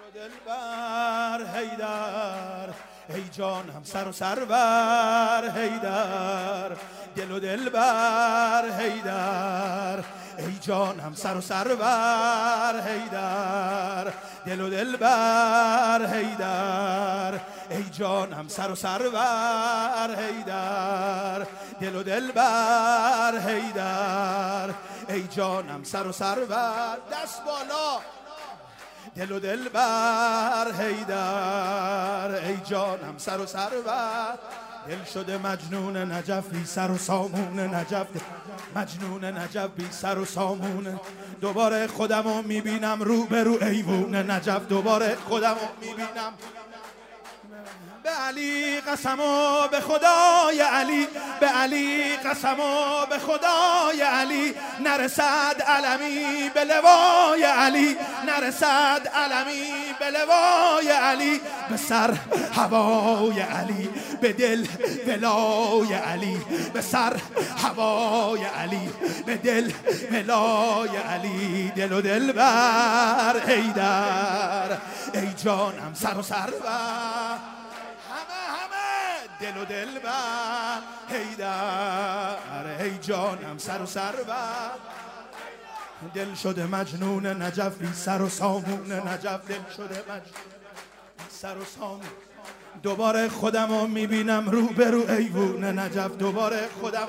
دلبر حیدر، ای جانم سر و سرور حیدر، دل و دلبر حیدر، ای جانم سر و سرور حیدر، دل و دلبر حیدر، ای جانم سر و سرور حیدر، دل و دلبر حیدر، ای جانم سر و سرور. دست بالا. دل و دلبر حیدر، ای جانم سر و سرور. دل شده مجنون نجف بی سر و سامون نجف، مجنون نجف بی سر و سامون. دوباره خودمو میبینم رو به رو ایوون نجف، دوباره خودمو میبینم. به علی قسم و به خدای علی، به علی قسم و به خدای علی، نرسد علمی به لوای علی، نرسد علمی به لوای علی. به سر هوای علی، به دل ولای علی، به سر هوای علی، به دل ولای علی. دل و دلبر حیدر، ای جانم سر و سرور. دل و دلبر حیدر، ای جانم سر و سرور. دل شده مجنون نجف بی سر و سامون نجف، دل شده مجنون بی سر و سامون. دوباره خودمو میبینم رو به رو ایوون نجف، دوباره خودمو.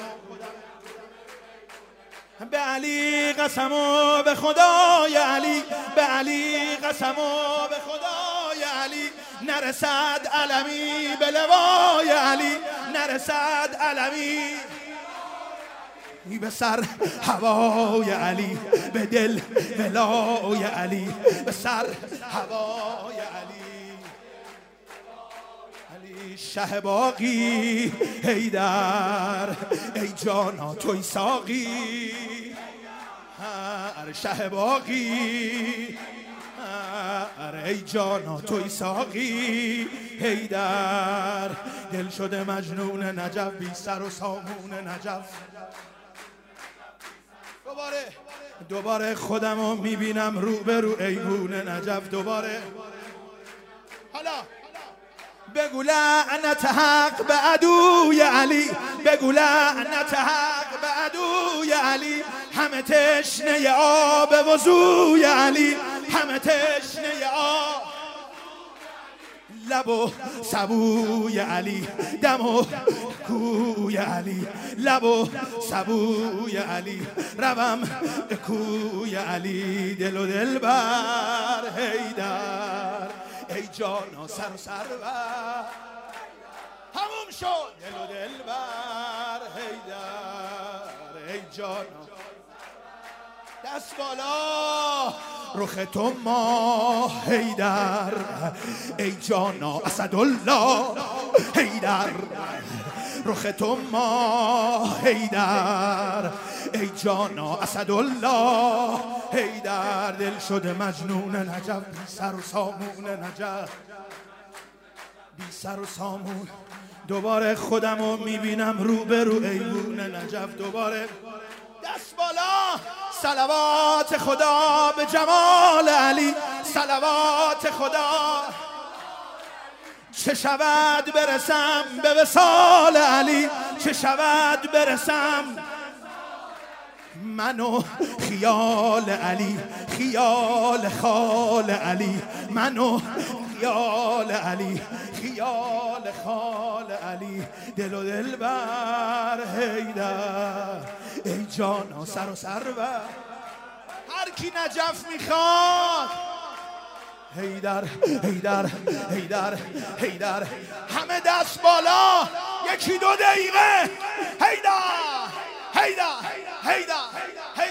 به علی قسم و به خدای علی، به علی قسم و به خدای علی، نرسد علمی به لوای علی، نرسد علمی به سر هوای علی، به دل ولای علی، به سر هوای علی. علی شه باقی حیدر، ای جانا توی ساقی، شه باقی ای جانا توی ساقی حیدر. دل شده مجنون نجف بی سر و سامون نجف. دوباره خودمو میبینم رو به رو ایوون نجف، دوباره. حالا بگو لعنت حق به عدوی علی، بگو لعنت حق به عدوی علی، همه تشنه آب وضوی علی، همه تشنه آب. لب و سبوی علی، دم و کوی علی، لب و سبوی علی، روم به کوی علی. دل و دلبر حیدر، ای جانا سر و سرور. تموم شد. دل و دلبر حیدر، ای جانا. دست بالا. رخ تو ماه حیدر، ای جانا اسدالله حیدر، رخ تو ماه حیدر، ای جانا اسدالله حیدر. دل شده مجنون نجف بی سر و سامون نجف، بی سر و سامون. دوباره خودمو میبینم رو به رو ایوون نجف، دوباره. دست بالا. صلوات خدا به جمال علی، صلوات خدا. چه شود برسم به وصال علی، چه شود برسم منو خیال علی، خیال خال علی، منو خیال علی، خیال خال علی. دل و دلبر حیدر، ای جانا سر و سرور. هر کی نجف میخواد حیدر، حیدر، حیدر، حیدر. همه دست بالا. یکی دو دقیقه. حیدر، حیدر، حیدر، حیدر.